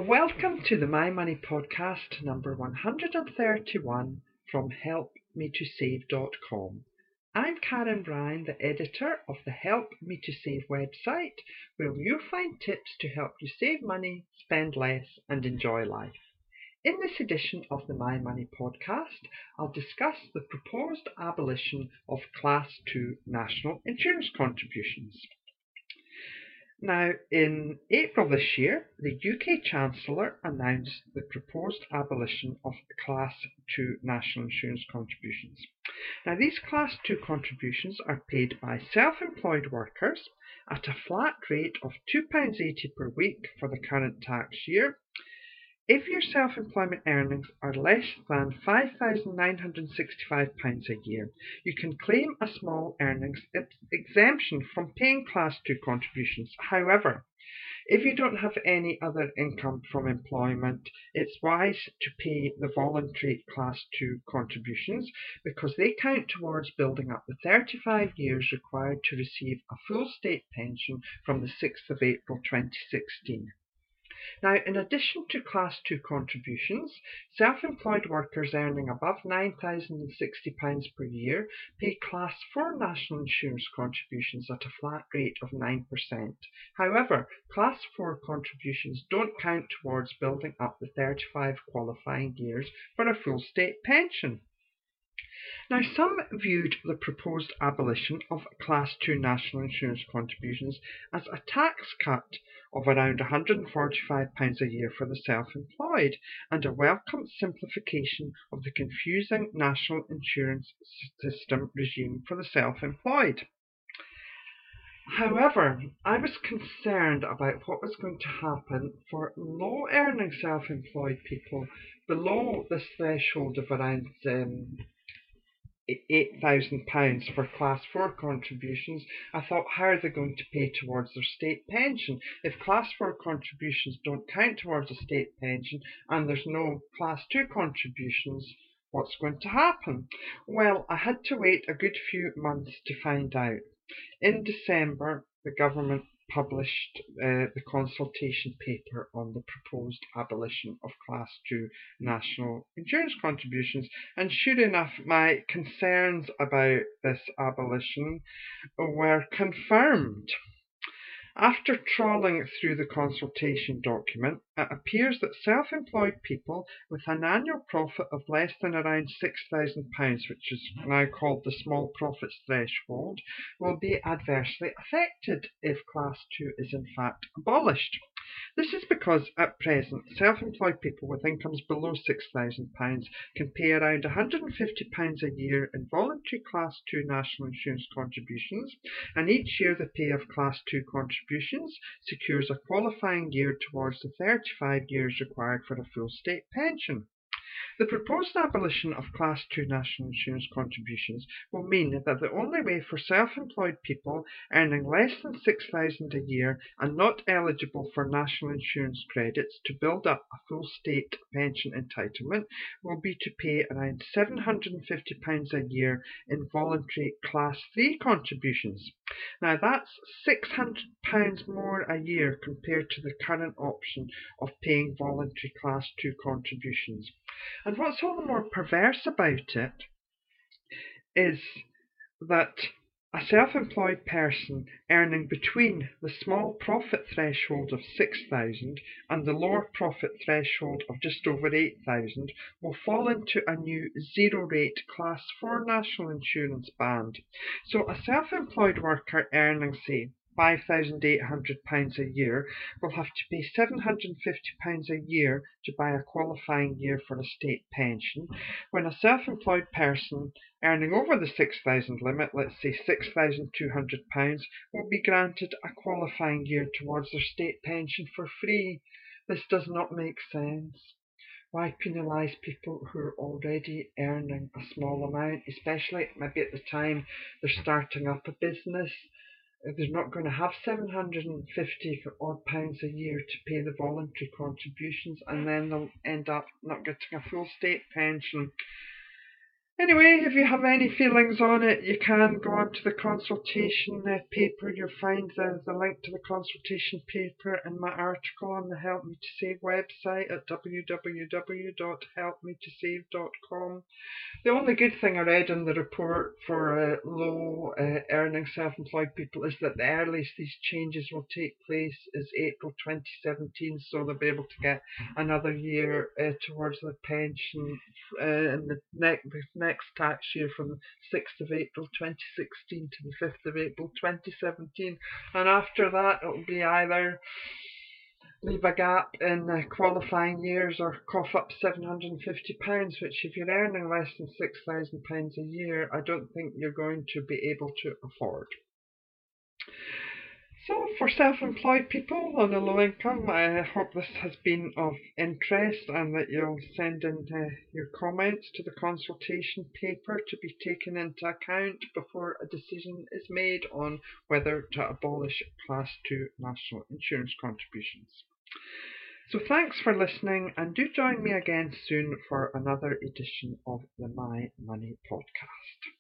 Welcome to the My Money podcast number 131 from helpmetosave.com. I'm Karen Bryan, the editor of the Help Me to Save website, where you'll find tips to help you save money, spend less, and enjoy life. In this edition of the My Money podcast, I'll discuss the proposed abolition of Class 2 national insurance contributions. Now, in April this year, the UK Chancellor announced the proposed abolition of Class 2 national insurance contributions. Now, these Class 2 contributions are paid by self-employed workers at a flat rate of £2.80 per week for the current tax year. If your self-employment earnings are less than £5,965 a year, you can claim a small earnings exemption from paying Class 2 contributions. However, if you don't have any other income from employment, it's wise to pay the voluntary Class 2 contributions because they count towards building up the 35 years required to receive a full state pension from the 6th of April 2016. Now, in addition to Class 2 contributions, self-employed workers earning above £9,060 per year pay Class 4 national insurance contributions at a flat rate of 9%. However, Class 4 contributions don't count towards building up the 35 qualifying years for a full state pension. Now, some viewed the proposed abolition of Class 2 national insurance contributions as a tax cut of around £145 a year for the self-employed and a welcome simplification of the confusing national insurance system regime for the self-employed. However, I was concerned about what was going to happen for low-earning self-employed people below this threshold of around £8,000 for Class 4 contributions. I thought, how are they going to pay towards their state pension? If Class 4 contributions don't count towards a state pension and there's no Class 2 contributions, what's going to happen? Well, I had to wait a good few months to find out. In December, the government published the consultation paper on the proposed abolition of Class 2 national insurance contributions, and sure enough, my concerns about this abolition were confirmed. After trawling through the consultation document, it appears that self-employed people with an annual profit of less than around £6,000, which is now called the small profits threshold, will be adversely affected if Class 2 is in fact abolished. This is because at present, self-employed people with incomes below £6,000 can pay around £150 a year in voluntary Class 2 national insurance contributions, and each year the pay of Class 2 contributions secures a qualifying year towards the 35 years required for a full state pension. The proposed abolition of Class 2 national insurance contributions will mean that the only way for self-employed people earning less than £6,000 a year and not eligible for national insurance credits to build up a full state pension entitlement will be to pay around £750 a year in voluntary Class 3 contributions. Now, that's £600 more a year compared to the current option of paying voluntary Class 2 contributions. And what's all the more perverse about it is that a self-employed person earning between the small profit threshold of £6,000 and the lower profit threshold of just over £8,000 will fall into a new zero-rate Class 4 national insurance band. So a self-employed worker earning, say, £5,800 a year will have to pay £750 a year to buy a qualifying year for a state pension, when a self-employed person earning over the 6,000 limit, let's say £6,200, will be granted a qualifying year towards their state pension for free. This does not make sense. Why penalise people who are already earning a small amount, especially maybe at the time they're starting up a business? They're not going to have £750 odd pounds a year to pay the voluntary contributions, and then they'll end up not getting a full state pension. Anyway, if you have any feelings on it, you can go on to the consultation paper. You'll find the link to the consultation paper in my article on the Help Me to Save website at www.helpmetosave.com. The only good thing I read in the report for low earning self-employed people is that the earliest these changes will take place is April 2017, so they'll be able to get another year towards their pension in the next tax year from the 6th of April 2016 to the 5th of April 2017. And after that, it'll be either leave a gap in qualifying years or cough up £750, which if you're earning less than £6,000 a year, I don't think you're going to be able to afford. So for self-employed people on a low income, I hope this has been of interest and that you'll send in your comments to the consultation paper to be taken into account before a decision is made on whether to abolish Class 2 national insurance contributions. So thanks for listening, and do join me again soon for another edition of the My Money podcast.